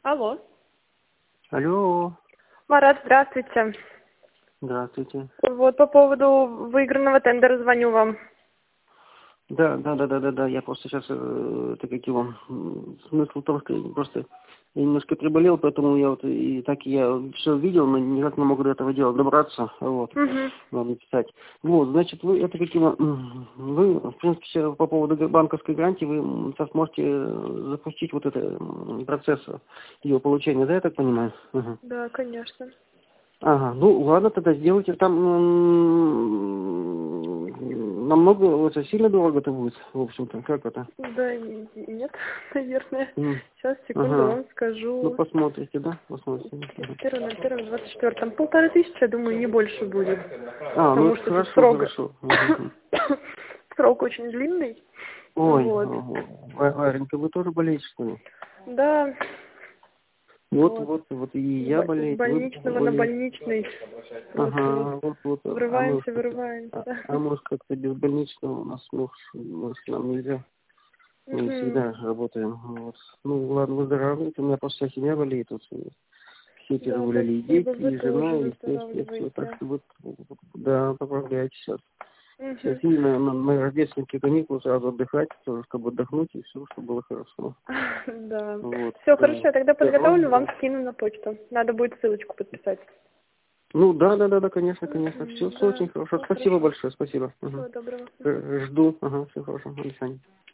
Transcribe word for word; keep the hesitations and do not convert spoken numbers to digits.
Алло. Алло. Марат, здравствуйте. Здравствуйте. Вот по поводу выигранного тендера звоню вам. Да, да, да, да, да, да. Я просто сейчас, э, это как его, м, смысл в том, что я просто я немножко приболел, поэтому я вот и так я все видел, но никак не могу до этого дела добраться, вот, Угу. вам написать. Вот, значит, вы это каким, м, вы, в принципе, все по поводу банковской гарантии, вы м, сейчас можете э, запустить вот этот м, процесс ее получения, да, я так понимаю? Угу. Да, конечно. Ага, ну ладно, тогда сделайте там м, намного, это сильно дорого-то будет, в общем-то, как это? Да, и- и нет, наверное. М, Сейчас, секунду, Ага, вам ну скажу. посмотрите, да, посмотрите. Ага. первое на первое двадцать четыре. Там полторы тысячи, я думаю, не больше будет. А, ну Потому это что тут хорошо, срок, хорошо. Мгм. срок очень длинный. Ой, Вот. Ва- Варенька, вы тоже болеете, что ли? Да, Вот, вот. вот, вот и С я бо- с болею, вы больничного на болеете. больничный. Просто вот Ага, вот, вот, а мы уж врываемся, как-то, вырываемся, а, да. а может как-то без больничного у нас, ну, может, нам нельзя. Мы не Угу. всегда работаем. Вот. Ну, ладно, выздоравливайте. У меня просто вся семья болеет. Вот, все Да, переболели, и спасибо, дети, вы и жена, тоже и все, все. Так выздоравливаете. что вот, да, поправляйте сейчас. Сейчас Угу. именно на, на рождественские каникулы сразу отдыхать, тоже, чтобы отдохнуть, и все, чтобы было хорошо. Да. Вот, Все, хорошо, да. я тогда подготовлю, вам Здоровья. скину на почту. Надо будет ссылочку подписать. Ну, да, да, да, да, конечно, конечно. Все, Мгм, все да, очень хорошо. все Спасибо хорошо. большое, спасибо. Мгм. Всего доброго. Мгм. Э, Жду. Ага, все хорошо. До свидания.